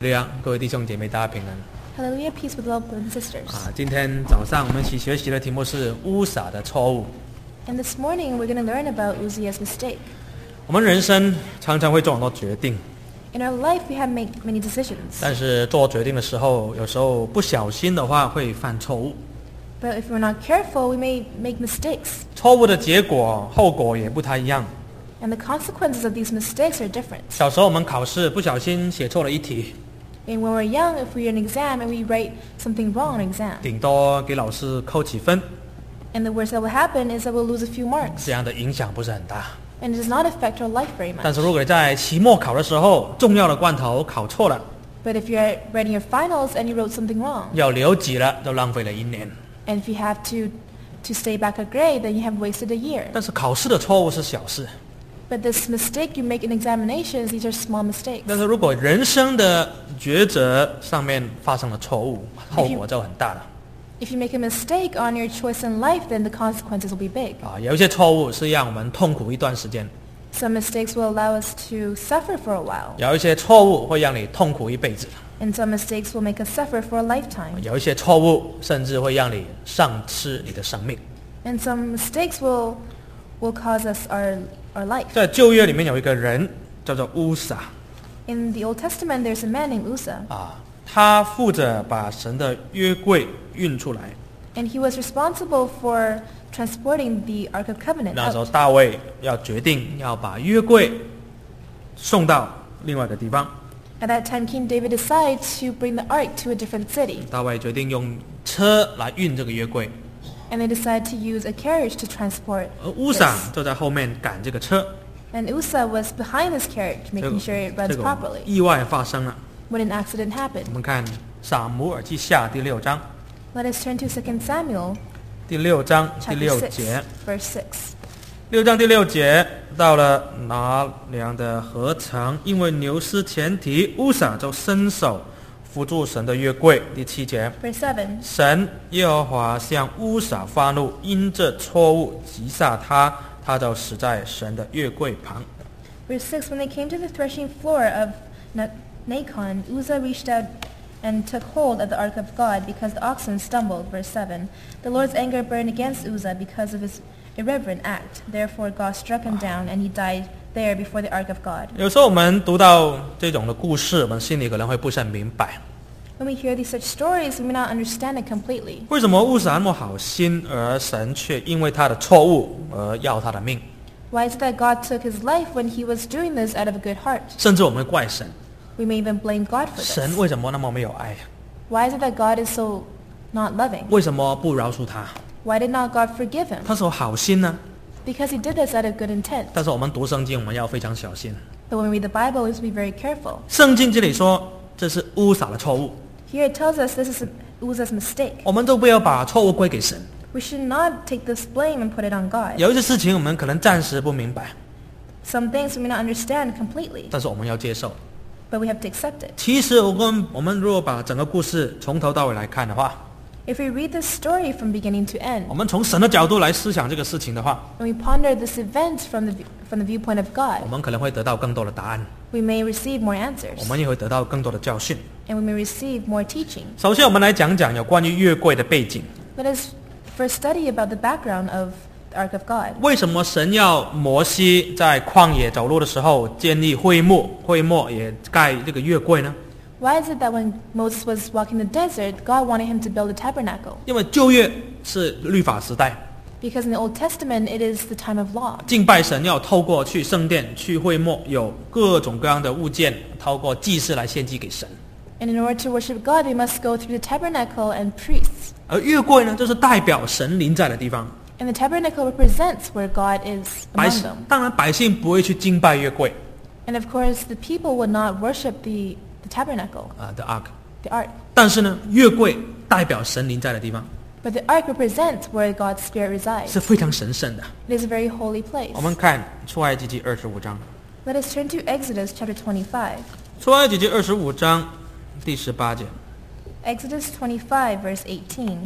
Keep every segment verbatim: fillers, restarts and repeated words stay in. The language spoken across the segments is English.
对呀，各位弟兄姐妹，大家平安。 Hallelujah, peace with love, brothers and sisters. 啊，今天早上我们一起学习的题目是乌撒的错误。 And this morning we're going to learn about Uzziah's mistake. 我们人生常常会做很多决定， In our life we have made many decisions. 但是做决定的时候，有时候不小心的话会犯错误。 But if we're not careful, we may make mistakes. 错误的结果、后果也不太一样。 And the consequences of these mistakes are different. 小时候我们考试不小心写错了一题， And when we're young, if we're in an exam and we write something wrong in an exam, 顶多给老师扣几分， and the worst that will happen is that we'll lose a few marks. 这样的影响不是很大。 And it does not affect our life very 但 much. 是如果你在期末考的时候，重要的关头考错了， But if you're writing your finals and you wrote something wrong, 要留级了，就浪费了一年。 and if you have to, to stay back a grade, then you have wasted a year. 但是考试的错误是小事， But this mistake you make in examinations, these are small mistakes. 但是如果人生的抉择上面发生了错误，后果就很大了。 If you make a mistake on your choice in life, then the consequences will be big. 啊，有一些错误是让我们痛苦一段时间， Some mistakes will allow us to suffer for a while, 有一些错误会让你痛苦一辈子， and some mistakes will make us suffer for a lifetime. 有一些错误甚至会让你丧失你的生命。 And some mistakes will will cause us our our life. 在旧约里面有一个人叫做乌撒 In the Old Testament, there's a man named Uzzah, 啊，他负责把神的约柜运出来。 and he was responsible for transporting the Ark of Covenant 那时候 out. 大卫要决定要把约柜送到另外一个地方， At that time, King David decided to bring the Ark to a different city, 大卫决定用车来运这个约柜， and they decided to use a carriage to transport 而乌撒 this. 就在后面赶这个车。 And Uzzah was behind this carriage, 这 making 个 sure it 这 runs 个 properly. 意外发生了。 When an accident happened. 我们看撒母耳记下第六章， Let us turn to Second Samuel 第六章第 chapter 六 six, 节， verse six. 六章第六节，到了拿粮的河城，因为牛失前蹄，乌撒就伸手扶住神的约柜。第七节， Verse seven. 神耶和华向乌撒发怒，因这错误击杀他，他就死在神的约柜旁。 Verse six. When they came to the threshing floor of Na- Nacon, Uzzah reached out and took hold of the ark of God because the oxen stumbled. Verse seven. The Lord's anger burned against Uzzah because of his irreverent act. Therefore God struck him down, and he died there before the ark of God. 有时候我们读到这种的故事，我们心里可能会不是很明白， When we hear these such stories, we may not understand it completely. 为什么乌撒那么好心，而神却因为他的错误而要他的命？ Why is it that God took his life when he was doing this out of a good heart? 甚至我们会怪神， We may even blame God for 神 this. 为什么那么没有爱？ Why is it that God is so not loving? 为什么不饶恕他？ Why did not God forgive him? 他是有好心呢， Because he did this out of good intent. 但是我们读圣经，我们要非常小心。 But when we read the Bible, we have to be very careful. 圣经这里说这是乌撒的错误， Here it tells us this is Uzzah's mistake. 我们都不要把错误归给神。 We should not take this blame and put it on God. 有一些事情我们可能暂时不明白， Some things we may not understand completely, 但是我们要接受。 but we have to accept it. 其实我们我们如果把整个故事从头到尾来看的话， If we read this story from beginning to end, 我们从神的角度来思想这个事情的话， and we ponder this event from the, from the viewpoint of 我 God, 们可能会得到更多的答案， we may receive more 我 answers, 们也会得到更多的教训。 and we may receive more teaching. 首先，我们来讲讲有关于约柜的背景。 Let us first study about the background of the Ark of God. 为什么神要摩西在旷野走路的时候建立会幕，会幕也盖这个约柜呢？ Why is it that when Moses was walking the desert, God wanted him to build a tabernacle? 因为旧约是律法时代， Because in the Old Testament, it is the time of law. 敬拜神要透过去圣殿、去会幕，有各种各样的物件，透过祭祀来献祭给神。 And in order to worship God, they must go through the tabernacle and priests. 而约柜呢，就是代表神临在的地方。 And the tabernacle represents where God is 百 among them. 当然，百姓不会去敬拜约柜 And of course, the people would not worship the, the tabernacle, 啊的 ark， the ark. 但是呢，约柜代表神临在的地方， But the ark represents where God's Spirit resides. 是非常神圣的。 It is a very holy place. 我们看出埃及记二十五章， Let us turn to Exodus chapter twenty-five. 出埃及记二十五章第十八节。 Exodus twenty-five, verse eighteen.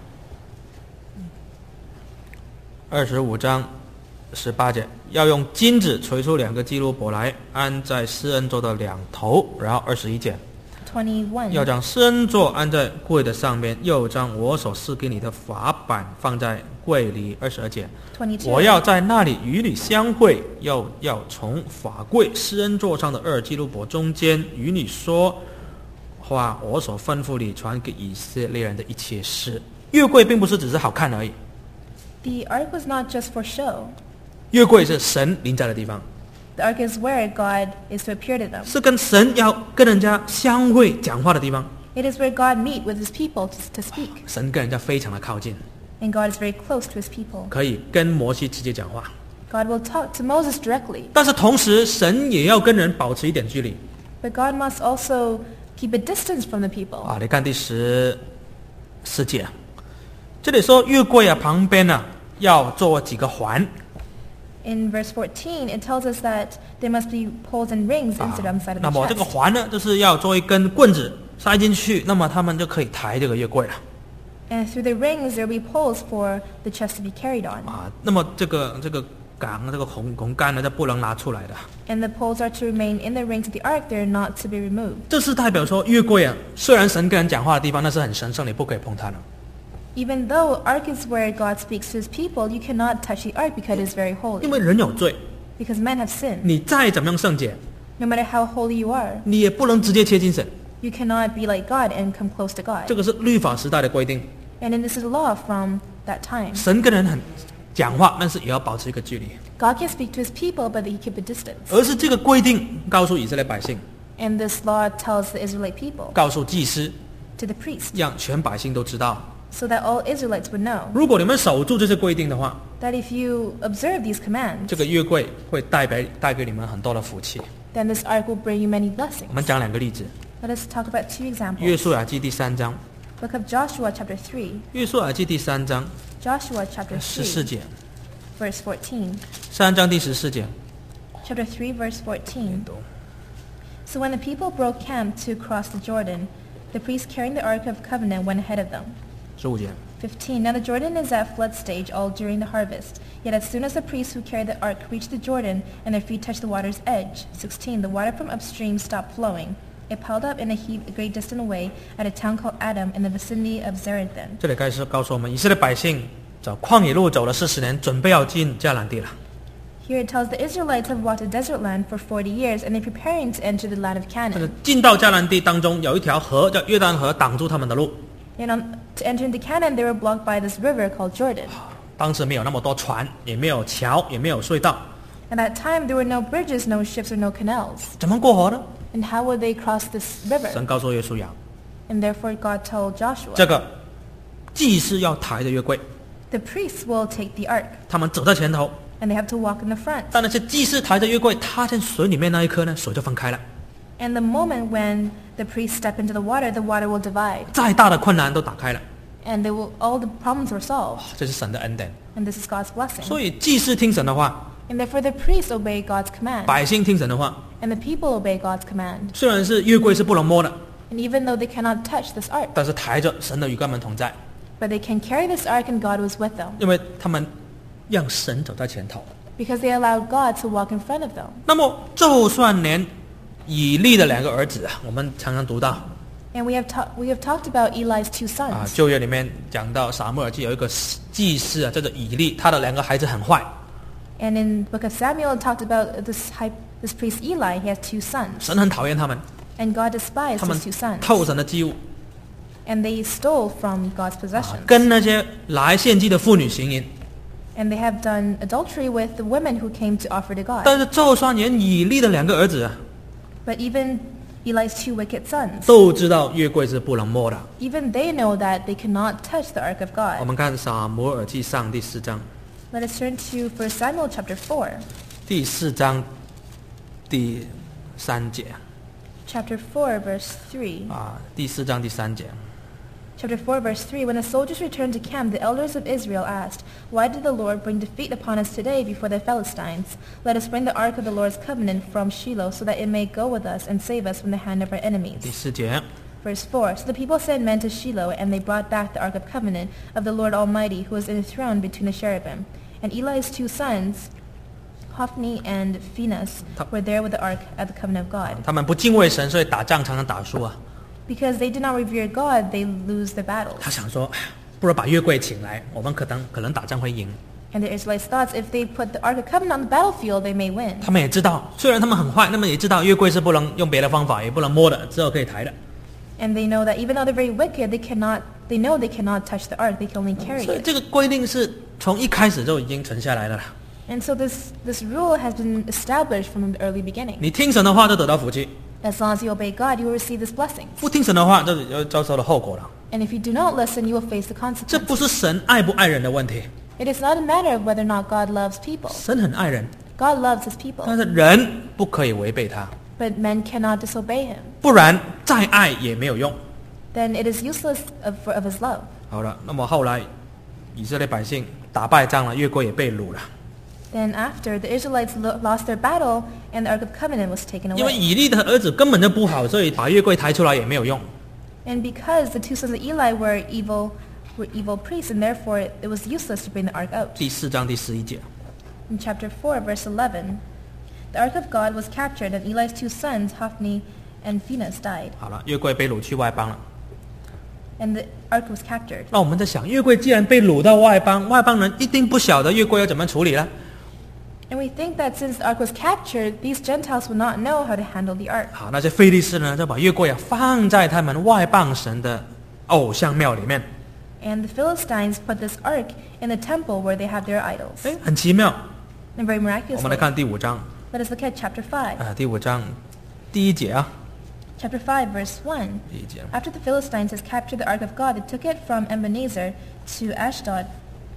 二十五章十八节，要用金子锤出两个基路伯来，安在施恩座的两头。然后二十一节， twenty-one. 要将施恩座安在柜的上面，又将我所赐给你的法版放在柜里。二十二节， twenty-two. 我要在那里与你相会，又要从法柜施恩座上的二基路伯中间与你说话，我所吩咐你传给以色列人的一切事。约柜并不是只是好看而已， The ark was not just for show. 约柜是神临在的地方， The ark is where God is to appear to them. 是跟神要跟人家相会讲话的地方。 It is where God meet with his people to, to speak. 神跟人家非常的靠近， And God is very close to his people. 可以跟摩西直接讲话， God will talk to Moses directly. 但是同时神也要跟人保持一点距离 But God must also keep a distance from the people. 啊！你看第十十节，这里说约柜啊旁边呢、啊、要做几个环 In verse fourteen, it tells us that there must be poles and rings 啊 inserted on the side，of 那 the 么这个 chest. 环呢，就是要做一根棍子塞进去，那么他们就可以抬这个约柜了 And through the rings, there will be poles for the chest to be carried on. 啊。那么这个这个杆这个红红杆呢，就不能拿出来的。 And the poles are to remain in the rings of the ark. They are not to be removed. 这是代表说约柜啊，虽然神跟人讲话的地方，那是很神圣，你不可以碰它的。 Even though ark is where God speaks to his people, you cannot touch the ark because it is very 因 holy. 为人有罪， Because men have sinned. 你再怎么样圣洁， No matter how holy you are, 你也不能直接贴近神。 you cannot be like God and come close to 这 God. 个是律法时代的规定。 And then this is law from that time. 神跟人很讲话，但是也要保持一个距离。 God can speak to his people, but he keep a distance. 而是这个规定告诉以色列百姓， And this law tells the Israelite people, 告诉祭司， to the priest, 让全百姓都知道， so that all Israelites would know 如果你们守住这些规定的话， that if you observe these commands, 这个约柜会带给带给你们很多的福气。 then this ark will bring you many blessings. 我们讲两个例子， Let us talk about two 约 examples. 书亚记第三章， Book of Joshua chapter three. 约书亚记第三章 Joshua chapter 十四 three, 节， verse fourteen. 三章第十四节， Chapter three, verse fourteen. 读 So when the people broke camp to cross the Jordan, the priest carrying the Ark of Covenant went ahead of them. 十五节， fifteen. Now the Jordan is at flood stage all during the harvest. Yet as soon as the priests who carried the ark reached the Jordan and their feet touched the water's edge, sixteen. The water from upstream stopped flowing. It piled up in a heap a great distance away at a town called Adam in the vicinity of Zarethan. 这里开始告诉我们，以色列百姓走旷野路走了四十年，准备要进迦南地了。 Here it tells the Israelites have walked a desert land for forty years and they're preparing to enter the land of 但是 Canaan. 进到迦南地当中，有一条河叫约旦河，挡住他们的路。 And on, to enter into Canaan, they were blocked by this river called Jordan. 当时没有那么多船，也没有桥，也没有隧道， At that time, there were no bridges, no ships, or no canals. 怎么过河呢？ And how would they cross this river? 神告诉约书亚， And therefore God told Joshua, 这个祭司要抬着约柜， the priests will take the ark, 他们走在前头， and they have to walk in the front. 但那些祭司抬着约柜踏进水里面那一刻呢，水就分开了。 And the moment when the priests step into the water, the water will divide. 再大的困难都打开了， And they will, all the problems were solved. 这是神的恩典。 And this is God's blessing. 所以祭司听神的话， And therefore the priests obey God's command. 百姓听神的话。 And the people obey God's command. 虽然是约柜是不能摸的， And even though they cannot touch this ark, 但是抬着神的与他们同在， but they can carry this ark and God was with them. 因为他们让神走在前头。 Because they allowed God to walk in front of them. 那么，就算连以利的两个儿子啊，我们常常读到 And we have, ta- we have talked about Eli's two 啊， sons. 旧约里面讲到撒母耳记有一个祭司啊，叫做以利，他的两个孩子很坏， And in the book of Samuel, it talked about this, high, this priest Eli. He has two sons. 神很讨厌他们， And God despised 他们 his two sons. 偷神的祭物， And they stole from God's 啊 possessions. 跟那些来献祭的妇女行淫。 And they have done adultery with the women who came to offer to God. 但是，就算连以利的两个儿子啊， But even Eli's two wicked sons, 都知道约柜是不能摸的。 even they know that they cannot touch the ark of 我 God. 们看撒母耳记上第四章， Let us turn to First Samuel chapter four. 第四章第三节 Chapter four, verse three. 啊，第四章第三节。 Chapter four, verse three. When the soldiers returned to camp, the elders of Israel asked, Why did the Lord bring defeat upon us today before the Philistines? Let us bring the ark of the Lord's covenant from Shiloh, so that it may go with us and save us from the hand of our 第 enemies. 四节， Verse four. So the people sent men to Shiloh, and they brought back the ark of covenant of the Lord Almighty, who was enthroned between the cherubim. And Eli's two sons, Hophni and Phinehas, were there with the ark at the covenant of God. 他们不敬畏神，所以打仗常常打输啊。 Because they did not revere God, they lose their battles. 他想说，哎呀不如把约柜请来，我们可能可能打仗会赢。 And the Israelites thought if they put the Ark of Covenant on the battlefield, they may win. 他们也知道，虽然他们很坏，他们也知道约柜是不能用别的方法，也不能摸的，只有可以抬的。 And they know that even though they're very wicked, they cannot. They know they cannot touch the ark. They can only carry 所以 it. 这个规定是从一开始就已经存下来的了。 And so this this rule has been established from the early beginning. 你听神的话就得到福气， As long as you obey God, you will receive these blessings. 不听神的话就要遭受的后果了。 And if you do not listen, you will face the 这 consequences. 不是神爱不爱人的问题， It is not a matter of whether or not God loves people. 神很爱人， God loves His people, 但是人不可以违背他， but men cannot disobey Him. 不然再爱也没有用。 Then it is useless of, of His love. 好了，那么后来以色列百姓打败仗了，约柜也被掳了， Then after, the Israelites lo- lost their battle, and the Ark of Covenant was taken 因为 away. 以利的儿子根本就不好，所以把约柜抬出来也没有用。 And because the two sons of Eli were evil, were evil priests, and therefore it, it was useless to bring the ark out. 第四章第十一节， In chapter four, verse eleven, the ark of God was captured, and Eli's two sons, Hophni and Phinehas, died. 好了，约柜被掳去外邦了。 And the ark was captured. 那我们在想，约柜既然被掳到外邦，外邦人一定不晓得约柜要怎么处理了。 And we think that since the ark was captured, these Gentiles would not know how to handle the ark. 好，那些非利士呢，就把约柜啊放在他们外邦神的偶像庙里面。 And the Philistines put this ark in the temple where they have their idols. 哎，很奇妙。 In a very 我 miraculous 们来 way. 看第五章 Let us look at chapter five. 啊，第五章第一节啊， Chapter five, verse one. 第一节。 After the Philistines had captured the ark of God, they took it from Ebenezer to Ashdod.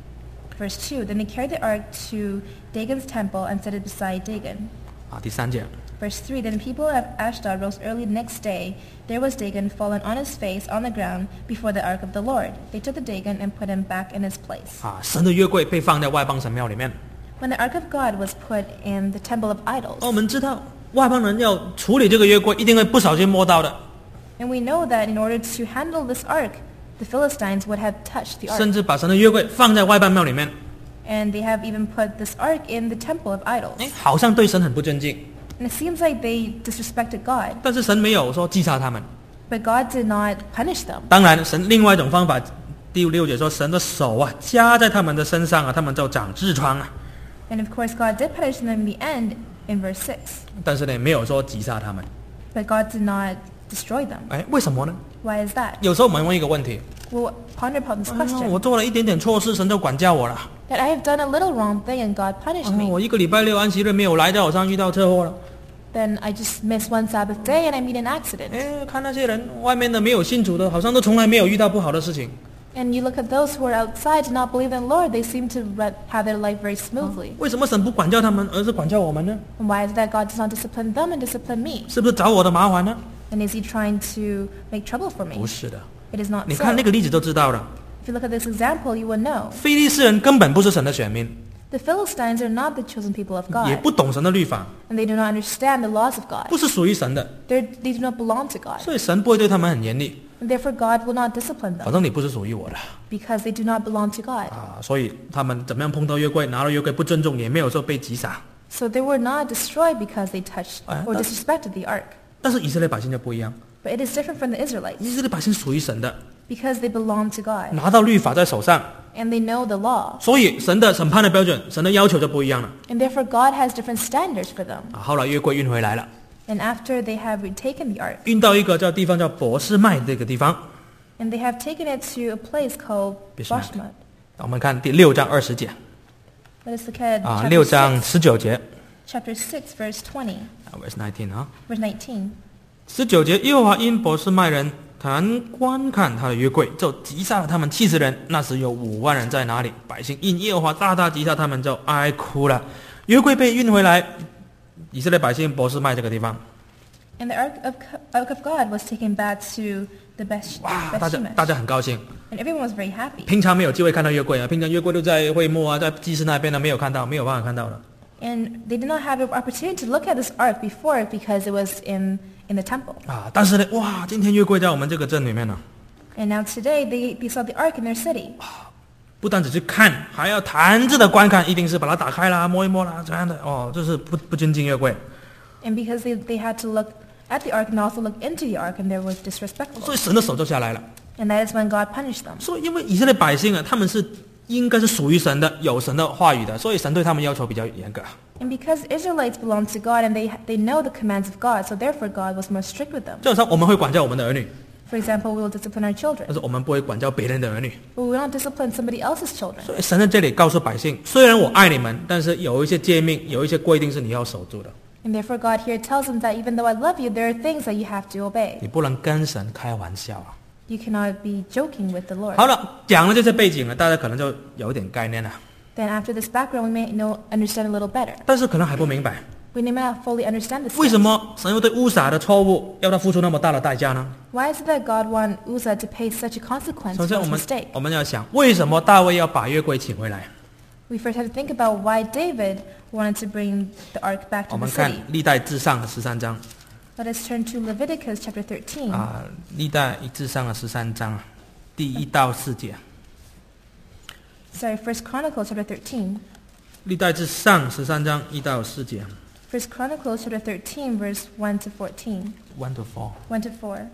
Verse two. Then they carried the ark to Dagon's temple and set it beside Dagon. 啊，第三节。 Verse three. Then the people of Ashdod rose early the next day. There was Dagon fallen on his face on the ground before the ark of the Lord. They took the Dagon and put him back in his place. 啊，神的约柜被放在外邦神庙里面。 When the ark of God was put in the temple of idols. 哦，我们知道外邦人要处理这个约柜，一定会不小心摸到的， And we know that in order to handle this ark, the Philistines would have touched the 甚 ark. 至把神的约柜放在外邦庙里面。 And they have even put this ark in the temple of idols. 哎，好像对神很不尊敬， And it seems like they disrespected God, 但是神没有说击杀他们。 but God did not punish them. 当然，神另外一种方法，第六节说，神的手啊加在他们的身上啊，他们就长痔疮啊。 And of course, God did punish them in the end in verse six, 但是呢，没有说击杀他们。 but God did not destroy them. 哎，为什么呢？ Why is that? 有时候我们问一个问题： We'll ponder upon this 哎呀 question. 我做了一点点错事，神就管教我了。 That I have done a little wrong thing and God 哎 punished 呀 me. 我一个礼拜六安息日没有来，在我上遇到车祸了。 Then I just missed one Sabbath day and I meet an accident. 哎，看那些人，外面的没有信主的，好像都从来没有遇到不好的事情。 And you look at those who are outside do not believe in the Lord, they seem to re- have their life very smoothly. 为什么神不管教他们，而是管教我们呢？ And why is it that God does not discipline them and discipline me? 是不是找我的麻烦呢？ And is he trying to make trouble for 不 me? 是的， It is not 你 so. 看那个例子就知道了。 If you look at this example, you will know. 非利士人根本不是神的选民， The Philistines are not the chosen people of 也 God, 不懂神的律法， and they do not understand the laws of God. 不是属于神的， They're, they do not belong to God, 所以神不会对他们很严厉。 and therefore God will not discipline 反 them 正你不是属于我的 because they do not belong to God. 啊，所以他们怎么样碰到约柜，拿到约柜不尊重，也没有说被击杀。 So they were not destroyed because they touched Ah, or that- disrespected the ark. 但是以色列百姓就不一样， But it is different from the Israelites 以色列百姓属于神的， because they belong to God, 拿到律法在手上， and they know the law. 所以神的审判的标准，神的要求就不一样了。 And therefore God has different standards for them. 啊，后来约柜运回来了， And after they have retaken the ark, 运到一个叫地方叫博士麦这个地方。 and they have taken it to a place called Bishmat. Bashmat. 我们看第六章二十节 Let us look at 啊， chapter 六章 six, 十九节 chapter six, verse twenty, 啊 ，verse nineteen 啊， verse nineteen. 十九节，耶和华因博士麦人谈观看他的约柜，就击杀了他们七十人。那时有五万人在哪里？百姓因耶和华大大击杀他们，就哀哭了。约柜被运回来，以色列百姓博士麦这个地方， And the ark of, ark of God was taken back to the Besh, 哇，大家大 Bethshemesh. 家很高兴。 And everyone was very happy. 平常没有机会看到约柜啊，平常约柜都在会幕啊，在祭司那边呢，没有看到，没有办法看到了。 And they did not have the opportunity to look at this ark before because it was in, in the temple. 啊，但是呢，哇，今天约柜在我们这个镇里面呢， And now today they, they saw the ark in their city. 不单只是看，还要弹着的观看，一定是把它打开啦，摸一摸啦，这样的哦，这是不不尊敬约柜。 And because they, they had to look at the ark and also looked into the ark, and they were 所 disrespectful. 以神的手就下来了。 And that is when God punished them. 所以因为以色列百姓啊，他们是应该是属于神的，有神的话语的，所以神对他们要求比较严格。 And because Israelites belong to God and they they know the commands of God, so therefore God was more strict with them. 就好像我们会管教我们的儿女， For example, we will discipline our 但 children, 是我们不会管教别人的儿女。 but we will not discipline somebody else's children. 所以神在这里告诉百姓，虽然我爱你们，但是有一些诫命，有一些规定是你要守住的， And therefore God here tells them that even though I love you, there are things that you have to obey. 你不能跟神开玩笑啊。 You cannot be joking with the Lord. 好了，讲了这些背景了，大家可能就有一点概念了， Then after this background, we may know understand a little better. 但是可能还不明白， We may not fully understand this. 为什么神又对乌撒的错误要他付出那么大的代价呢？ Why is it that God want Uzzah to pay such a consequence 首 for 先，我 his 们 mistake? 我们要想，为什么大卫要把约柜请回来？ We first have to think about why David wanted to bring the ark back 我 to the 们看 city. 历代至上的十三章 Let us turn to Leviticus chapter thirteen. 啊，历代至上的十三章啊，第一到四节。 Sorry, First Chronicles chapter thirteen. 历代至上十三章一到四节 First Chronicles chapter thirteen, verse one to fourteen. ，one to four。 one to four.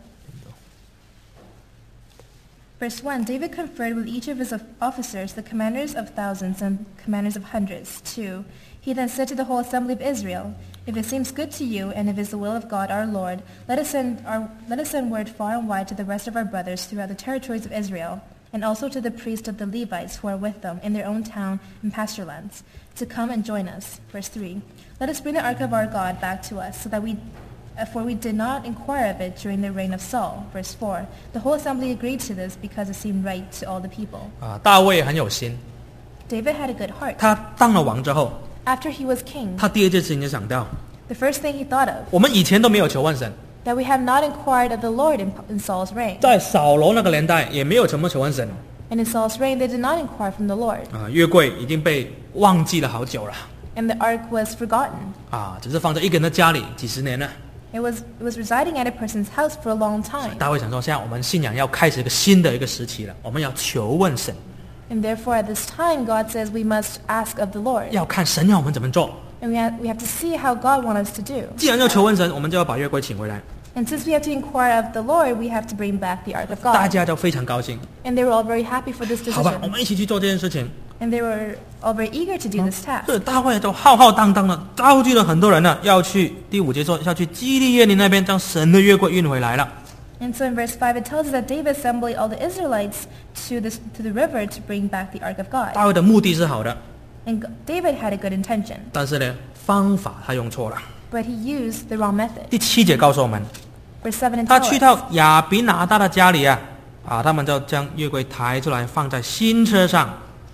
Verse one, David conferred with each of his of- officers, the commanders of thousands and commanders of hundreds. two. He then said to the whole assembly of Israel, If it seems good to you, and if it is the will of God our Lord, let us send our, let us send word far and wide to the rest of our brothers throughout the territories of Israel, and also to the priests of the Levites who are with them in their own town and pasture lands, to come and join us. Verse three. Let us bring the ark of our God back to us, so that we Uh, for we did not inquire of it during the reign of Saul. Verse four. The whole assembly agreed to this because it seemed right to all the people. 啊，大卫很有心， David had a good heart. 他当了王之后， After he was king, 他第一件事情就想到， the first thing he thought of, 我们以前都没有求问神， that we have not inquired of the Lord in, in Saul's reign. 在扫罗那个年代也没有怎么求问神 And in Saul's reign, they did not inquire from the Lord. 啊，约柜已经被忘记了好久了 And the ark was forgotten. 啊，只是放在一个人的家里几十年了。 It was, it was residing at a person's house for a long time. 大卫想说，现在我们信仰要开始一个新的一个时期了，我们要求问神， And therefore, at this time, God says we must ask of the Lord. 要看神要我们怎么做。 And we have, we have to see how God wants us to do. 既然要求问神，我们就要把约柜请回来。 And since we have to inquire of the Lord, we have to bring back the ark of 大 God. 家就非常高兴， And they were all very happy for this 好吧，我 decision. 们一起去做这件事情。 And they were all very eager to do this task. 所以大卫就浩浩荡荡的召集了很多人呢，要去第五节说要去基利耶林那边将神的约柜运回来了。 And so in verse five, it tells us that David assembled all the Israelites to, this, to the river to bring back the ark of 大 God. 卫的目的是好的， And G- David had a good intention, 但是呢，方法他用错了。 but he used the wrong method. 第七节告诉我们， Verse seven and 他 tells 去 us, 到亚比拿大的家里啊，啊，他们就将约柜抬出来放在新车上。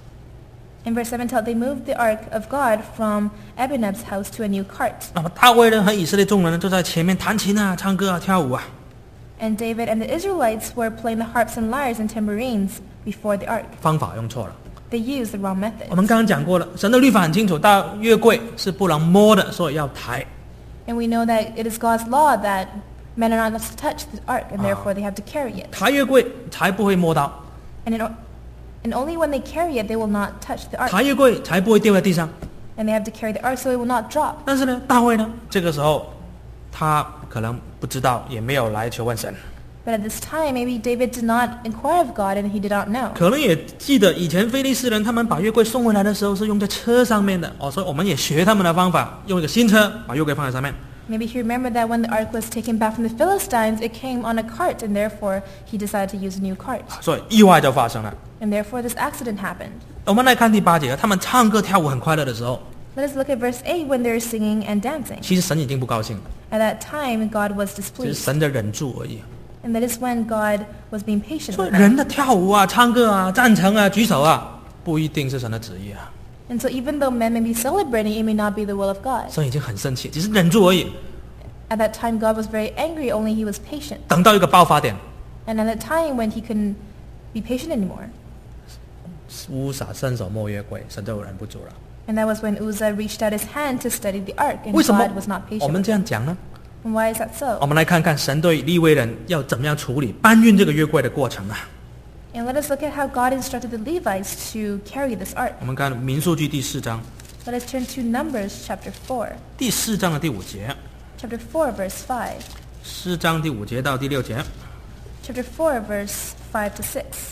in verse seven tells they moved the ark of God from Abinadab's house to a new cart. 那么大卫呢和以色列众人呢就在前面弹琴啊、唱歌啊、跳舞啊。 And David and the Israelites were playing the harps and lyres and tambourines before the ark. 方法用错了。 They used the wrong method. 我们刚刚讲过了，神的律法很清楚，到约柜是不能摸的，所以要抬。 And we know that it is God's law that men are not allowed to touch the ark, and therefore they have to carry it. 抬约柜才不会摸到， And, in, and only when they carry it, they will not touch the ark. 抬约柜才不会掉在地上。 And they have to carry the ark so it will not drop. 但是呢，大卫呢，这个时候他可能不知道，也没有来求问神， But at this time, maybe David did not inquire of God, and he did not know. 可能也记得以前非利士人他们把约柜送回来的时候是用在车上面的哦，所以我们也学他们的方法，用一个新车把约柜放在上面。 Maybe he remembered that when the ark was taken back from the Philistines, it came on a cart, and therefore he decided to use a new cart. 所以意外就发生了。 And therefore this accident happened. 我们来看第八节，他们唱歌跳舞很快乐的时候， Let us look at verse eight when they're singing and dancing. 其实神已经不高兴了， At that time, God was 只是 displeased. 神在忍住而已。 And that is when God was being patient 所以 with them. 人的跳舞啊、唱歌啊、赞成啊、举手啊，不一定是神的旨意啊。 And so even though men may be celebrating, it may not be the will of God. 神已经很生气，只是忍住而已。 At that time, God was very angry, only he was patient. 等到一个爆发点， And at that time when he couldn't be patient anymore, 乌撒伸手摸约柜，神就忍不住了。 and that was when Uzzah reached out his hand to study the ark, and 为什么 God was not 我 patient. 们这样讲呢？ And why is that 我 so? 们来看看神对利未人要怎么样处理搬运这个约柜的过程啊。 And let us look at how God instructed the Levites to carry this ark. 我们看民数记第四章， Let us turn to Numbers chapter four. 第四章的第五节， Chapter four, verse five. 四章第五节到第六节。 Chapter four, verse five to six.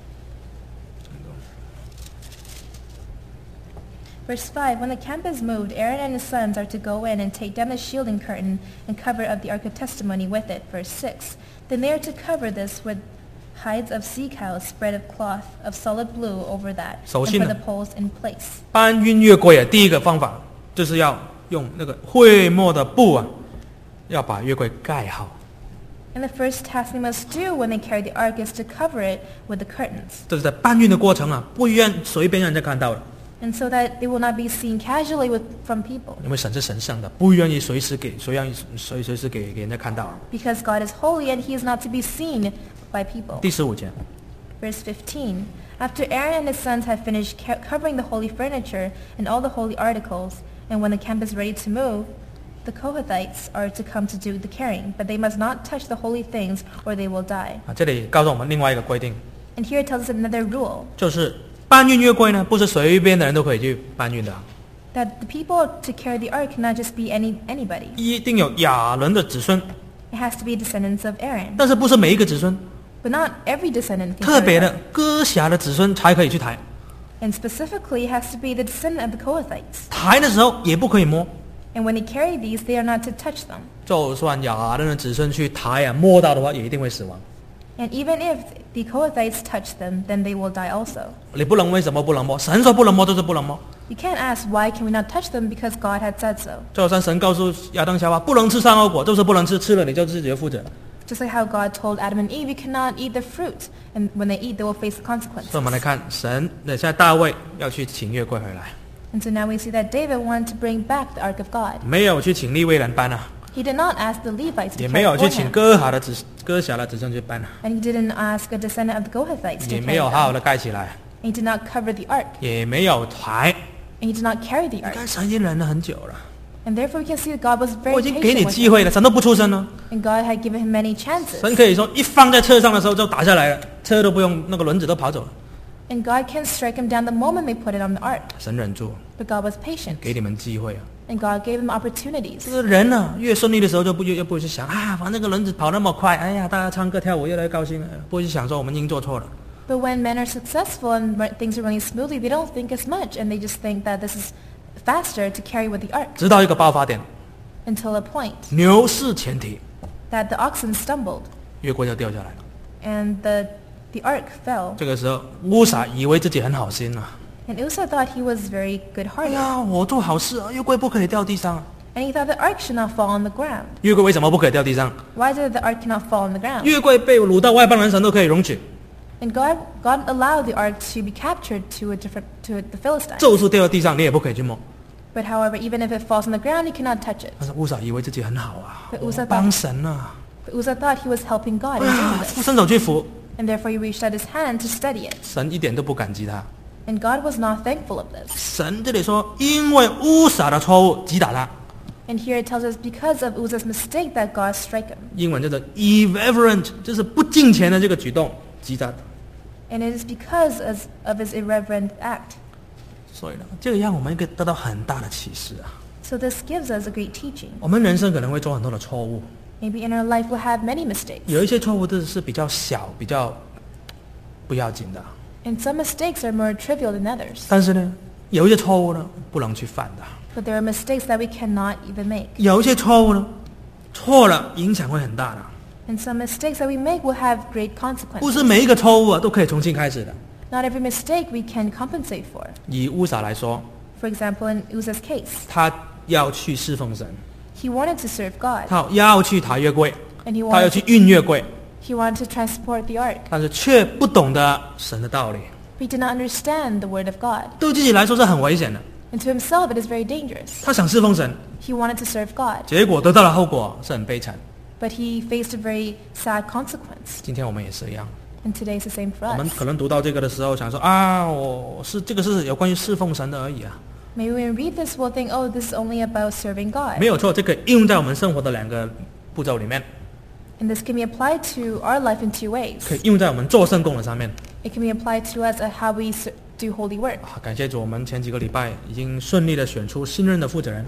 Verse five, when the camp is moved, Aaron and his sons are to go in and take down the shielding curtain and cover up the ark of testimony with it. Verse six, then they are to cover this with hides of sea cows spread of cloth of solid blue over that, 首 and 先 put 呢 the poles in place. 搬运月柜啊，第一个方法就是要用那个会幕的布啊，要把月柜盖好。 And the first task they must do when they carry the ark is to cover it with the curtains, 这是在搬运的过程啊，不愿随便让人家看到的， and so that they will not be seen casually with, from people. 因为神是神圣的，不愿意随时给随让随随时给给人家看到。 Because God is holy and he is not to be seen by people. 第十五节， Verse fifteen, after Aaron and his sons have finished ca- covering the holy furniture and all the holy articles, and when the camp is ready to move, the Kohathites are to come to do the carrying, but they must not touch the holy things or they will die. 啊，这里告诉我们另外一个规定， And here it tells us another rule, 就是搬运月柜呢，不是随便的人都可以去搬运的， that the people to carry the ark cannot just be any anybody. 一定有亚伦的子孙， It has to be descendants of Aaron. 但是不是每一个子孙， But not every descendant can 特 carry 别 the 的 ark. 哥辖的子孙才可以去抬， And specifically, it has to be the descendant of the Kohathites. 抬的时候也不可以摸。 And when they carry these, they are not to touch them. 就算亚伦的子孙去抬啊，摸到的话，也一定会死亡。 And even if the Kohathites touch them, then they will die also. 你不能为什么不能摸？神说不能摸就是不能摸。 You can't ask why can we not touch them because God had said so. 就好像神告诉亚当夏娃不能吃善恶果，就是不能吃，吃了你就自己的负责。 Just like how God told Adam and Eve, you cannot eat the fruit. And when they eat, they will face the 所 consequences. 以我们来看神，那现在大卫要去请月柜回来， And so now we see that David wanted to bring back the Ark of God. 没有去请利未人搬啊， He did not ask the Levites 也 to 没 carry 有 it 去 for 请 him. 哥哈的子哥辖的子孙去搬啊， And he didn't ask a descendant of the Kohathites 也 to 没 carry 有好好 them. 的盖起来， And he did not cover the Ark. 也没有抬。 And he did not carry the 你 Ark. 看神已经忍了很久了， And therefore we can see that God was 我 very 已经给 patient 你 with 机 him. 会了，神都不出声了。 And God had given him many chances. 神可以说一放在车上的时候就打下来了，车都不用，那个轮子都跑走了。 And God can strike him down the moment they put it on the ark. 神忍住， But God was patient. 给你们机会啊。 And God gave him opportunities. 这个人呢、越顺利的时候就不越越不会去想啊，反正那个轮子跑那么快，哎呀，大家唱歌跳舞越来越高兴了，不会去想说我们已经做错了。 But when men are successful and r- things are running smoothly, they don't think as much. And they just think that this is faster to carry with the ark. 直到一个爆发点， Until a point 牛市前提， that the oxen stumbled. 月柜就掉下来了。 And the, the ark fell. 这个时候乌撒以为自己很好心啊， And Uzzah thought he was very 哎 good-hearted. 呀，我做好事啊，月柜不可以掉地上啊。 And he thought the ark should not fall on the ground. 月柜为什么不可以掉地上？ Why did the ark cannot fall on the ground? 月柜被掳到外邦人，神都可以容许， And God, God allowed the ark to be captured to a different, to the Philistines. 就是掉到地上，你也不可以去摸。 But however, even if it falls on the ground, you cannot touch it. 但是乌撒以为自己很好啊， But 我 Uzzah 帮 thought, 神啊， but Uzzah thought he was helping God 哎 in 呀 doing，this. 伸手去扶， And therefore he reached out his hand to steady it. 神一点都不感激他。 And God was not thankful of this. 神这里说，因为乌撒的错误击打他， And here it tells us because of Uzzah's mistake that God struck him. 英文叫做 irreverent，就是不敬虔的这个举动击打。 And it is because as- of his irreverent act. 所以呢，这个让我们可以得到很大的启示啊。 So this gives us a great teaching. 我们人生可能会做很多的错误， Maybe in our life we'll have many mistakes. 有一些错误都是比较小、比较不要紧的， And some mistakes are more trivial than others. 但是呢，有一些错误呢不能去犯的， But there are mistakes that we cannot even make. 有一些错误呢错了影响会很大的， And some mistakes that we make will have great 不 consequences. 是每一个错误啊都可以重新开始的。 Not every mistake we can compensate for. 以乌撒来说， For example, in Uzzah's case, 他要去侍奉神， he wanted to serve God. 他要去抬月柜， And he 他要 wanted, 去运月柜， he wanted to transport the ark. 但是却不懂得神的道理， But he did not understand the word of God. 对自己来说是很危险的。 And to himself it is very dangerous. 他想侍奉神， He wanted to serve God. 结果得到的后果是很悲惨。 But he faced a very sad consequence. 今天我们也是一样， And today is the same for 我们 us. 可能读到这个的时候，想说啊，我是这个是有关于侍奉神的而已啊， Maybe when we read this, we'll think, oh, this is only about serving God. 没有错，这可以应用在我们生活的两个步骤里面， And this can be applied to our life in two ways. 可以应用在我们做圣工的上面。 It can be applied to us at how we s- do holy work. 啊，感谢主，我们前几个礼拜已经顺利的选出新任的负责人，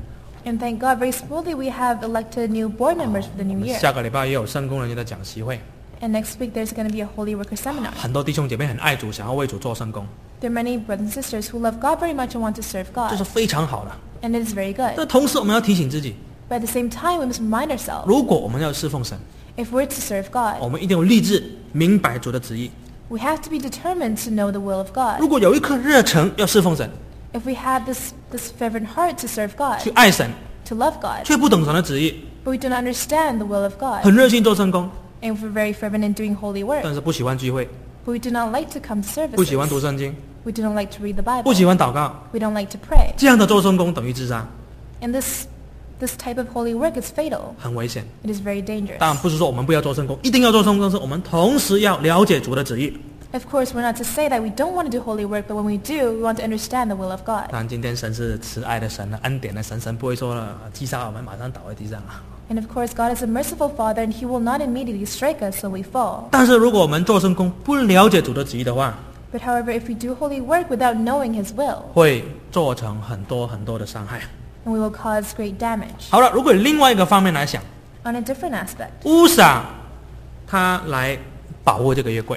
And thank God, very smoothly we have elected new board members for the 我 new 们 year. 下个礼拜也有圣工人员的讲习会， And next week there's going to be a Holy Worker seminar. 很多弟兄姐妹很爱主，想要为主做圣工， There are many brothers and sisters who love God very much and want to serve 这是 God. 非常好的。 And it is very good. 但同时我们要提醒自己， But at the same time, we must remind ourselves, 如果我们要侍奉神， if we're to serve 我 God, 们一定要立志明白主的旨意。 we have to be determined to know the will of 如 God. 果有一颗热诚要侍奉神， If we have this, this fervent heart to serve 去 God, 爱神， to love God, 却不懂神的旨意， but we do not understand the will of God, 很热心做圣工， and we're very fervent in doing holy work, 但是不喜欢聚会， but we do not like to come to 不喜欢读 services, 圣经， we do not like to read the 不 Bible, 喜欢祷告， we don't like to pray. 这样的做圣工等于自杀， And this, this type of holy work is fatal. 很危险。 It is very dangerous. 当然不是说我们不要做圣工，一定要做圣工，是我们同时要了解主的旨意。 Of course, we're not to say that we don't want to do holy work, but when we do, we want to understand the will of 当 God. 然，今天神是慈爱的神了，恩典的神，神不会说了击杀我们，马上倒在地上啊。 And of course, God is a merciful Father, and He will not immediately strike us so we fall. 但是如果我们做圣工不了解主的旨意的话， But however, if we do holy work without knowing His will, 会造成很多很多的伤害。 then we will cause great damage. 好了，如果以另外一个方面来想， On a different aspect, 乌撒他来保护这个约柜，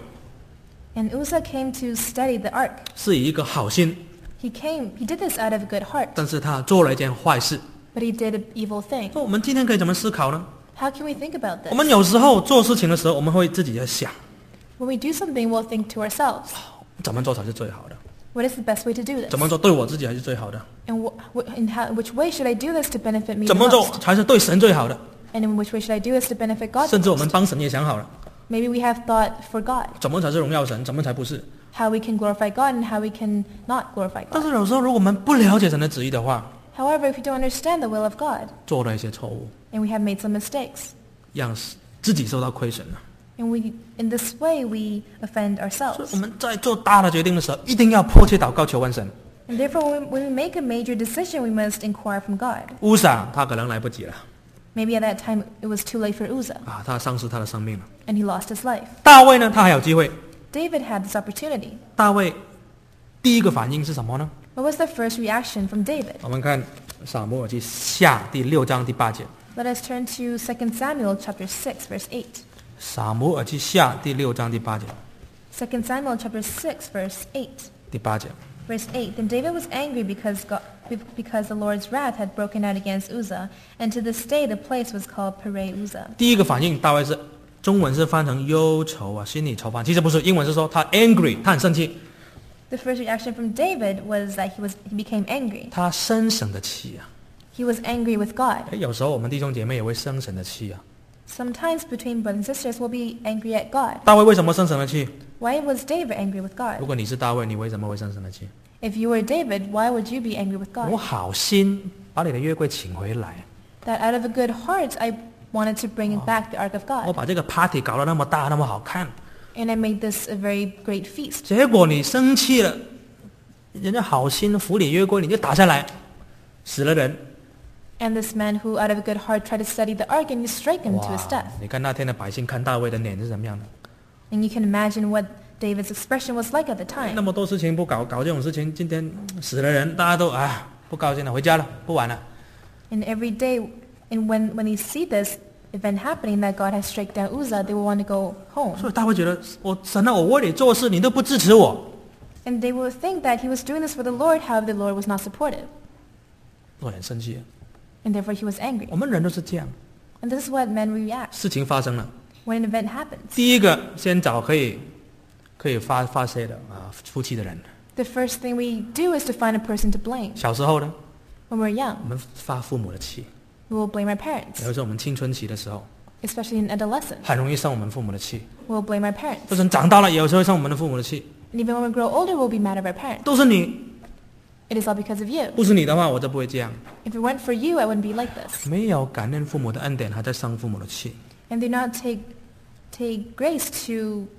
and Uzzah came to study the ark. 是以一个好心， He came, he did this out of a good heart, 但是他做了一件坏事。 but he did an evil thing. 那我们今天可以怎么思考呢？ How can we think about 我 this? 们有时候做事情的时候，我们会自己在想， When we do something, we'll think to ourselves, 怎么做才是最好的？ what is the best way to do this? 怎么做对我自己还是最好的？ And wh- wh- in how, which way should I do this to benefit me 怎 the 么做 most? 才是对神最好的？ And in which way should I do this to benefit God 甚 the 至我们 most? 帮神也想好了， Maybe we have thought for God, 怎么才是荣耀神，怎么才不是？ how we can glorify God and how we can not glorify 但 God. 是有时候，如果我们不了解神的旨意的话， However, if we don't understand the will of God, 做了一些错误， and we have made some mistakes, 让自己受到亏损了。 and we, in this way, we offend 所以 ourselves. 我们在做大的决定的时候，一定要迫切祷告求问神。 And therefore, when we, when we make a major decision, we must inquire from God. 乌撒他可能来不及了 Maybe at that time, it was too late for Uzzah, 啊，他丧失他的生命了。 and he lost his life. 大卫呢，他还有机会。 David had this opportunity. 大卫第一个反应是什么呢？ What was the first reaction from David? 我们看撒母耳记下第六章第八节。 Let us turn to Second Samuel chapter six, verse eight. 撒母耳记下第六章第八节， Second Samuel chapter six, verse eight. 第八节。 Verse eight. Then David was angry because God, because the Lord's wrath had broken out against Uzzah, and to this day the place was called Perez Uzzah. 第一个反应，大卫是中文是翻成忧愁啊，心里愁烦。其实不是，英文是说他 angry，他很生气， The first reaction from David was that he was he became angry. 他生神的气啊。 He was angry with God. 哎，有时候我们弟兄姐妹也会生神的气啊。 Sometimes between brothers and sisters we'll be angry at God. 大卫为什么生神的气？ Why was David angry with 如 God? 果你是大卫，你为什么会生神的气？ If you were David, why would you be angry with 我 God? 好心把你的约柜请回来， That out of a good heart I wanted to bring back the ark of 我 God, 把这个 party 搞得那么大，那么好看， and I made this a very great feast. 结果你生气了，人家好心扶你约柜，你就打下来，死了人。 And this man who out of a good heart tried to study the ark, and you strike him to his 哇 death. 你看那天的百姓看大卫的脸是什么样的？ And you can imagine what David's expression was like at the 那 time. 么多事情不搞，搞这种事情，今天死了人，大家都啊不高兴了，回家了，不玩了。 And every day, and when, when they see this event happening, that God has struck down Uzzah, they will want to go home. 所以大卫觉得，我神啊，我为你做事，你都不支持我， And they will think that he was doing this for the Lord, however the Lord was not supportive. 我很生气。 And therefore he was angry. 我们人都是这样， And this is what men react 事情发生了， when an event happens. 第一个先找可以可以发发泄的啊夫妻的人。 The first thing we do is to find a person to blame. 小时候呢， When we're young, 我们发父母的气， we will blame our parents. 有时候我们青春期的时候， Especially in adolescence, 很容易生我们父母的气。 we'll blame our parents. 就是长大了，有时候会生我们的父母的气， And even when we grow older, we'll be mad at our parents. 都是你， It is all because of you. 不是你的话，我就不会这样。 If it weren't for you, I wouldn't be like this. 没有感恩父母的恩典，还在生父母的气。 And they not take take grace to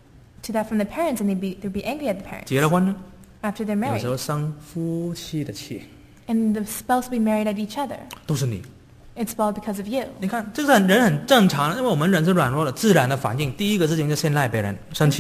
to that from the parents, and they be they'll be angry at the parents 结了婚呢， after they're 有时 married. 候生夫妻的气， And the spouse will be married at each other. 都是你。 It's all because of you. 你看，这个很人很正常，因为我们人是软弱的，自然的反应，第一个事情就先赖别人，生气了。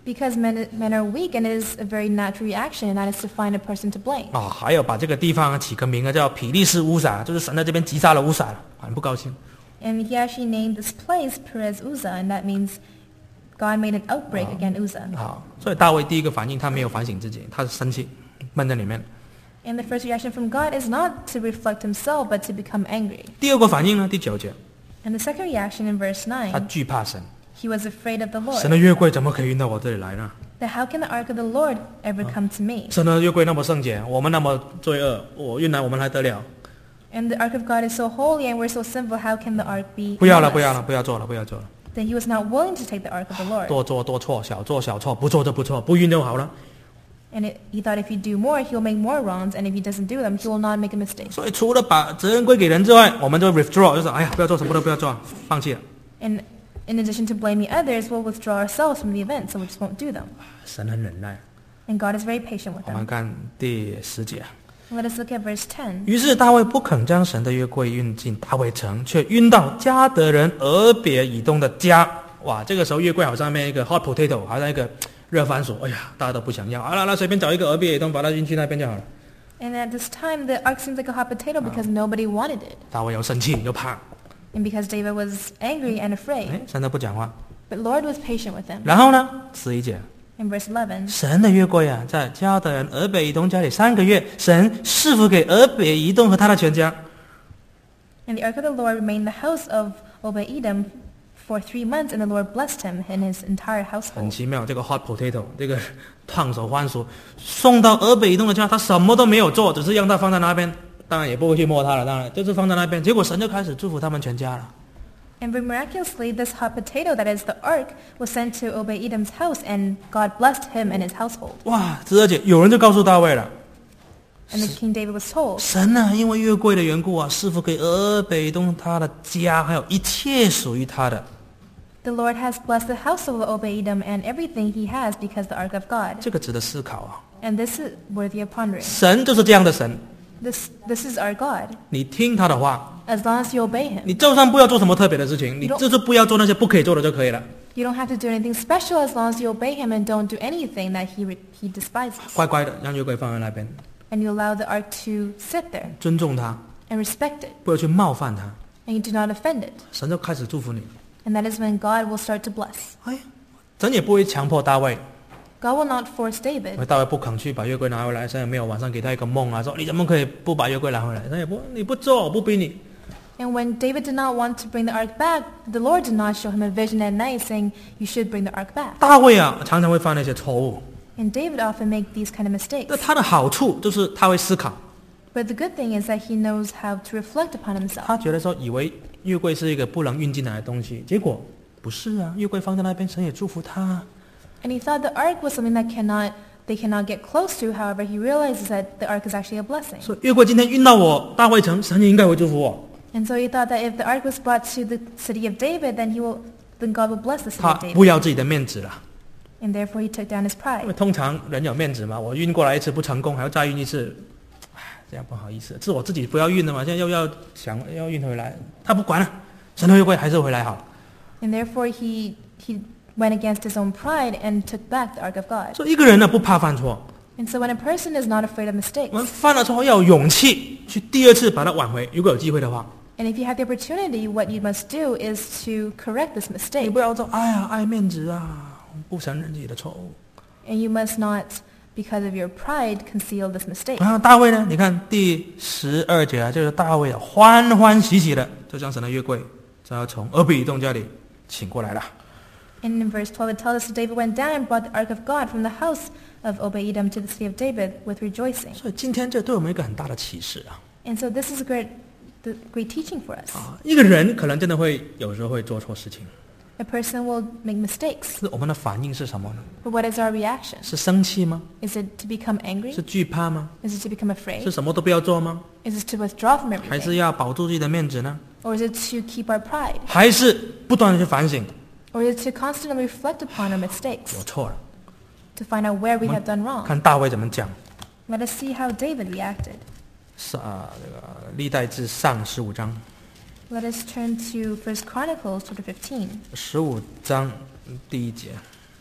Because men, men are weak, and it is a very natural reaction, and that is to find a person to blame. 啊、还有把这个地方起个名啊，叫比利士乌撒，就是神在这边击杀了乌撒，很不高兴。 And he actually named this place Perez Uzzah, and that means God made an outbreak against Uzzah. 好，所以大卫第一个反应，他没有反省自己，他是生气，闷在里面。 And the first reaction from God is not to reflect himself, but to become angry. 第二个反应呢，第九节， And the second reaction in verse 他 nine, 惧怕神， he was afraid of the 神 Lord. 的约柜怎么可以运到我这里来呢？ That how can the ark of the Lord ever come to me? 神的约柜那么圣洁，我们那么罪恶，我运来我们还得了？ And the ark of God is so holy, and we're so sinful, how can the ark be 不要 in 了， us? 不要了，不要做了，不要做了， Then he was not willing to take the ark of the Lord. 多做多错，小做小错，不做就不错，不运就好了。 And it, he thought if he do more, he'll make more wrongs, and if he doesn't do them, he will not make a mistake. 所以除了把责任归给人之外，我们就 withdraw， 就是哎呀，不要做，什么都不要做，放弃了。 And in addition to blaming others, we'll withdraw ourselves from the event, so we just won't do them. 神很忍耐。 And God is very patient with 我们 them. 看第十节。 Let us look at verse ten. 于是大卫不肯将神的约柜运进大卫城，却运到加德人俄别以东的家。哇，这个时候约柜好像面一个 hot potato， 好像一个热番薯。哎呀，大家都不想要。好了，那随便找一个俄别以东，把它运去那边就好了。 And at this time, the ark seems like a hot potato because nobody wanted it. 大卫又生气又怕， And because David was angry and 哎 afraid. 神都不讲话。 But Lord was patient with him. 然后呢，十一节， In verse eleven, 神的约柜啊，在加德人俄别以东家里三个月，神赐福给俄别以东和他的全家。 and the ark of the Lord remained in the house of Obed-Edom for three months, and the Lord blessed him and his entire 很 household. 奇妙，这个 hot potato， 这个烫手番薯送到俄北以东的家，他什么都没有做，只是让他放在那边，当然也不会去摸它了，当然就是放在那边。结果神就开始祝福他们全家了。 And very miraculously, this hot potato, that is the ark, was sent to Obed-Edom's house, and God blessed him and his household. 哇，十二节有人就告诉大卫了， And the King David was told, 神啊，因为约柜的缘故啊，赐福给俄北以东他的家，还有一切属于他的。 the Lord has blessed the house of Obed-Edom and everything he has because the ark of God. 这个值得思考啊！ And this is worthy of pondering. 神就是这样的神， This, this is our God. 你听他的话， As long as you obey him. 你就算不要做什么特别的事情，你就是不要做那些不可以做的就可以了。 You don't have to do anything special as long as you obey him and don't do anything that he, re- he despises. 乖乖的让约柜放在那边， And you allow the ark to sit there 尊重他， and respect it. 不要去冒犯他， And you do not offend it. 神就开始祝福你。 And that is when God will start to bless. 哎，神也不会强迫大卫， God will not force 因为 David. 大卫不肯去把约柜拿回来，神也没有晚上给他一个梦啊，说你怎么可以不把约柜拿回来？神也不，你不做，我不逼你。 And when David did not want to bring the ark back, the Lord did not show him a vision at night saying, you should bring the ark back. 大卫啊，常常会犯那些错误， And David often make these kind of 那 mistakes. 他的好处就是他会思考， But the good thing is that he knows how to reflect upon himself. 他觉得说以为约柜是一个不能运进来的东西，结果不是啊，约柜放在那边，神也祝福他。 And he thought the ark was something that cannot they cannot get close to. However, he realizes that the ark is actually a blessing. 所以约柜今天运到我大卫城，神也应该会祝福我。 And so he thought that if the ark was brought to the city of David, then he will then God will bless the city 他 of 不 David. 要自己的面子了， And therefore he took down his 因为 pride. 通常人有面子嘛，我运过来一次不成功，还要再运一次，唉这样不好意思，是我自己不要运的嘛，现在又要想要运回来，他不管了，神的约柜还是回来好。 And therefore he he went against his own pride and took back the ark of God. 所以一个人呢不怕犯错， And so when a person is not afraid of 我 mistakes, 们犯了错要有勇气去第二次把它挽回，如果有机会的话。 and if you have the opportunity, what you must do is to correct this 你 mistake. 不要说哎呀爱面子啊，不承认自己的错误。 And you must not, because of your pride, conceal this mistake. 然后大卫呢，你看第十二节啊，就是大卫啊欢欢喜喜的就将神的约柜，就要从俄比以东家里请过来了。 And in verse twelve it tells us that David went down and brought the ark of God from the house of Obed-Edom to the city of David with rejoicing. 所以今天这对我们一个很大的启示啊！ And so this is a great, the great teaching for us. 啊，一个人可能真的会有时候会做错事情， A person will make mistakes, 是我们的反应是什么呢？ but what is our reaction? 是生气吗？ Is it to become angry? 是惧怕吗？ Is it to become 是 afraid? 什么都不要做吗？ Is it to withdraw from 还是 everything? 要保住自己的面子呢？ Or is it to keep our pride? 还是不断的去反省， Or is it to constantly reflect upon our mistakes, 我错了？ to find out where we have done wrong? 看大卫怎么讲。 Let us see how David reacted. 是啊，这个历代志上十五章， Let us turn to First Chronicles chapter fifteen. 十五章第一节。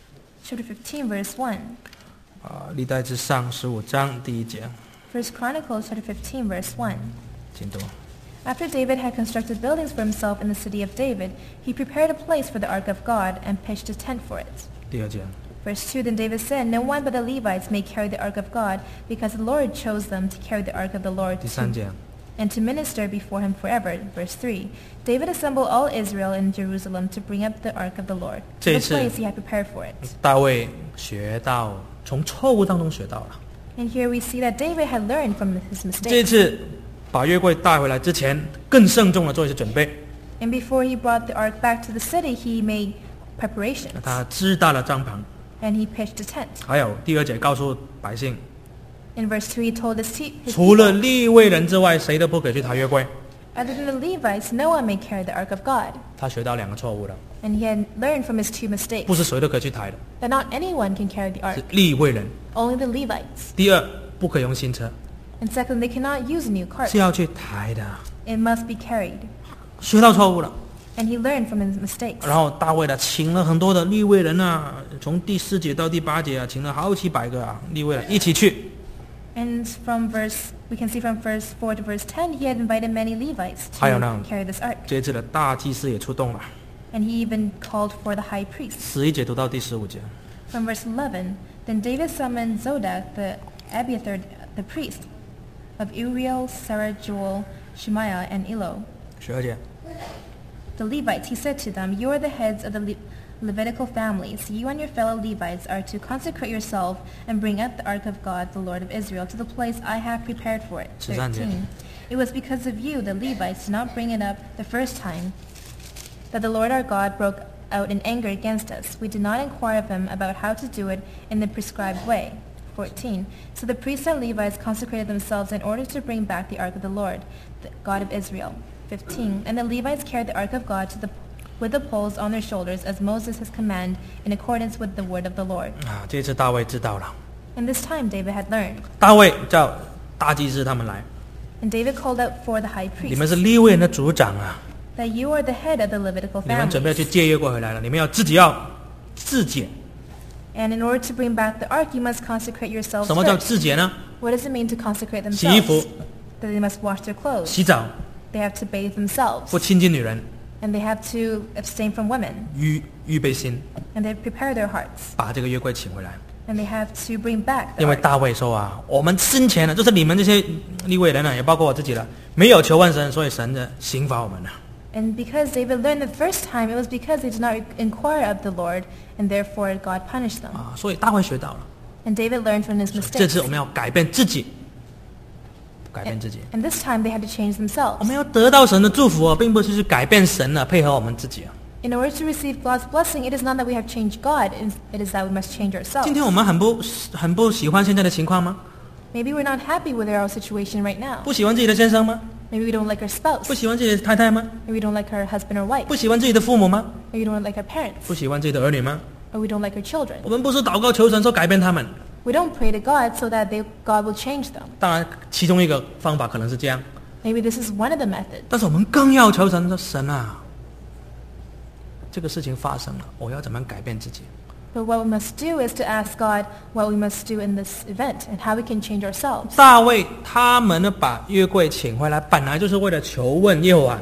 chapter fifteen, verse one. 啊，历代之上十五章第一节， First Chronicles chapter fifteen, verse one. 请读。 After David had constructed buildings for himself in the city of David, he prepared a place for the ark of God and pitched a tent for it. 第二节， Verse two, Then David said, No one but the Levites may carry the ark of God, because the Lord chose them to carry the ark of the Lord 第三 to, 节， and to minister before him forever. Verse three, David assembled all Israel in Jerusalem to bring up the ark of the Lord, to 这 the 次 place he had prepared for it. 大卫学到从错误当中学到了。 And here we see that David had learned from his 这 mistakes. 次把约柜带回来之前，更慎重的做一些准备。 And before he brought the ark back to the city, he made preparations. 他支搭了帐篷， And he pitched a tent. 还有第二节告诉百姓， In verse two, he told his, te- his 除了 people, 利未人之外，谁都不可以去抬约柜。 Other than the Levites, no one may carry the ark of God. 他学到两个错误了， And he had learned from his two mistakes 不是谁都可以去抬的， that not anyone can carry the 是 ark, 利未人。 only the Levites. 第二，不可以用新车， And second, they cannot use a new 是 cart. 要去抬的。 It must be carried. 学到错误了， And he learned from his mistakes. 然后大卫呢，请了很多的利未人啊，从第四节到第八节啊，请了好几百个啊利未人一起去。 And from verse, we can see from verse four to verse ten, he had invited many Levites 还有呢， to carry this ark. 这次的大祭司也出动了。 And he even called for the high priest. 十一节读到第十五节， From verse eleven, Then David summoned Zodach the Abiathar the priest of Uriel, Sarah, Joel, Shemaiah, and Elo. 十二节， The Levites, he said to them, You are the heads of the Le- Levitical families. You and your fellow Levites are to consecrate yourself and bring up the ark of God, the Lord of Israel, to the place I have prepared for it. 十三节。 thirteen. It was because of you, the Levites, did not bring it up the first time, that the Lord our God broke out in anger against us. We did not inquire of him about how to do it in the prescribed way. fourteen. So the priests and Levites consecrated themselves in order to bring back the ark of the Lord, the God of Israel. fifteen. And the Levites carried the ark of God to the, with the poles on their shoulders, as Moses has commanded, in accordance with the word of the Lord. 啊，这次大卫知道了， And this time David had learned. 大卫叫大祭司他们来， And David called out for the high 你们 priest, 是利未人的族长啊， that you are the head of the Levitical 你们准备 families. 去借约柜回来了，你们要自己要自检。 And in order to bring back the ark, you must consecrate yourselves 什么叫 first. 自检呢？ What does it mean to consecrate 洗衣服 themselves? That they must wash their clothes. 洗澡， They have to bathe themselves. 不亲近女人， And they have to abstain from women. 预预备心， And they prepare their hearts. 把这个约柜请回来。 And they have to bring back the 因为 ark. 大卫说啊，我们生前呢，就是你们这些利未人呢，也包括我自己了，没有求问神，所以神呢刑罚我们了。 And because David learned the first time, it was because they did not inquire of the Lord, and therefore God punished them. 啊，所以大卫学到了。 And David learned from his 这 mistakes. 次我们要改变自己，改变自己。 And this time they had to change 我 themselves. 们要得到神的祝福啊，并不是去改变神啊，配合我们自己啊。 In order to receive God's blessing, it is not that we have changed God, it is that we must change 今 ourselves. 天我们很不很不喜欢现在的情况吗？ Maybe we're not happy with our situation right now. 不喜欢自己的先生吗？ Maybe we don't like our spouse. 不喜欢自己的太太吗？ Maybe we don't like our husband or wife. 不喜欢自己的父母吗？ Maybe we don't like our parents. 不喜欢自己的儿女吗？ Or we don't like our children. 我们不是祷告求神说改变他们。 We don't pray to God so that they, God will change them. 当然，其中一个方法可能是这样， Maybe this is one of the methods. 但是我们更要求神说：神啊，这个事情发生了，我要怎么样改变自己？ But what we must do is to ask God what we must do in this event and how we can change ourselves. 大卫他们呢，把约柜请回来，本来就是为了求问耶和华。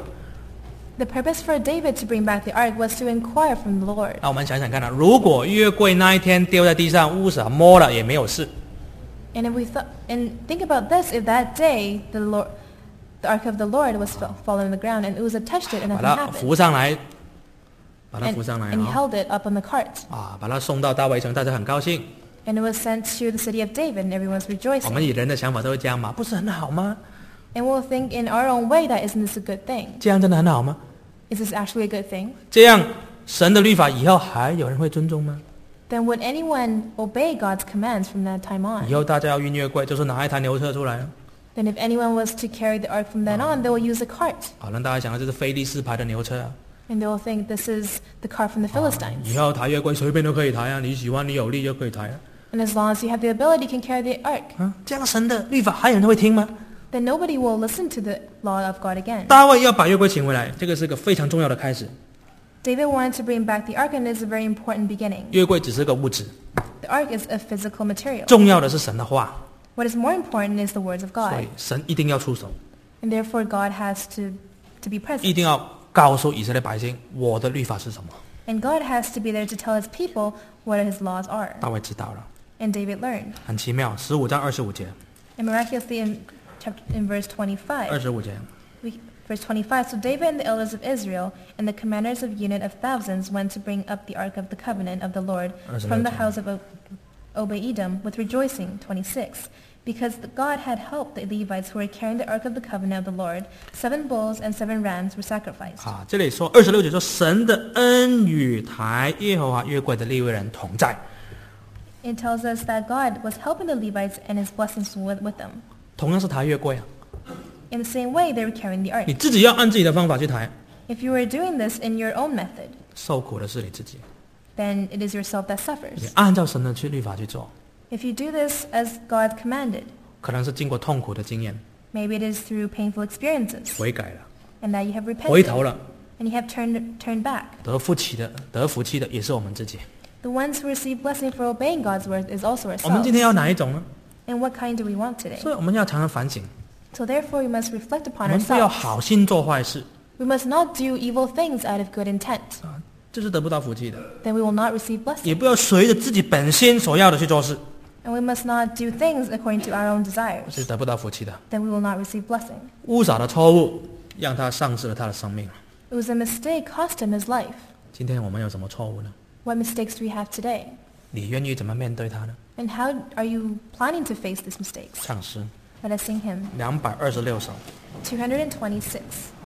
The purpose for David to bring back the ark was to inquire from the Lord. 那我们想想看啊，如果约柜那一天丢在地上，乌撒摸了也没有事， And if we thought, and think about this, if that day the Lord, the ark of the Lord was fall, fallen on the ground and Uzzah touched it and 把 nothing 它 happened, 扶上来，把它 and, 扶上来 and he 啊， held it up on the cart, 啊，把它送到大卫城，大家很高兴。 and it was sent to the city of David, and everyone's 我 rejoicing. 们以人的想法都会这样嘛，不是很好吗？ And we'll think in our own way that isn't this a good thing? 这样真的很好吗？ Is this actually a good thing? 这样神的律法以后还有人会尊重吗？ Then would anyone obey God's commands from that time 以 on? 后大家要运约柜，就是拿一台牛车出来， Then if anyone was to carry the ark from then on, they will use a cart, 好让大家想到这是菲利士牌的牛车啊。 and they will think this is the cart from the 以 Philistines. 后抬约柜随便都可以抬啊，你喜欢你有力就可以抬啊。 And as long as you have the ability, you can carry the ark. 啊，这样神的律法还有人会听吗？ Then nobody will listen to the law of God again. 大卫要把约柜请回来，这个是个非常重要的开始。 David wanted to bring back the ark, and it is a very important beginning. 约柜只是个物质， The ark is a physical material. 重要的是神的话， What is more important is the words of 所 God, 以神一定要出手， and therefore God has to, to be 一 present. 定要告诉以色列百姓我的律法是什么。 And God has to be there to tell his people what his laws are. 大卫知道了， And David learned. 很奇妙。十五章二十五节， And miraculously in, chapter, in verse 二 twenty-five, 十五节， we, verse twenty-five, so David and the elders of Israel and the commanders of unit of thousands went to bring up the ark of the covenant of the Lord from the house of Obed-Edom with rejoicing. twenty-six, because the God had helped the Levites who were carrying the ark of the covenant of the Lord. Seven bulls and seven rams were sacrificed. 啊，这里说二十六节说神的恩与台耶和华约柜的利未人同在， It tells us that God was helping the Levites and his blessings were with them. 同样是抬约柜啊， In the same way, they were carrying the ark. 你自己要按自己的方法去抬， If you were doing this in your own method, 受苦的是你自己。 then it is yourself that 你 suffers. 按照神的去律法去做， If you do this as God commanded, 可能是经过痛苦的经验， maybe it is through painful experiences, 悔改了， and that you have 回 repented, 头了， and you have turned, turned back. 得福气的，得福气的也是我们自己。 The ones who receive blessing for obeying God's word is also 我们 ourselves. 今天要哪一种呢？ And what kind do we want today? 所以我们要常常反省， So therefore we must reflect 我 upon 们不要 ourselves. 好心做坏事， We must not do evil things out of good intent. 啊，这是得不到福气的。 Then we will not receive 也 blessing. 不要随着自己本心所要的去做事， And we must not do things according to our own 是 desires. 得不到福气的。 Then we will not receive blessing. 乌撒的错误让他丧失了他的生命。 It was a mistake cost him his life. 今天我们有什么错误呢？ What mistakes do we have today? 你愿意怎么面对他呢？ And how are you planning to face these mistakes? 唱诗 Let us sing hymn 两百二十六首。 two hundred twenty-six.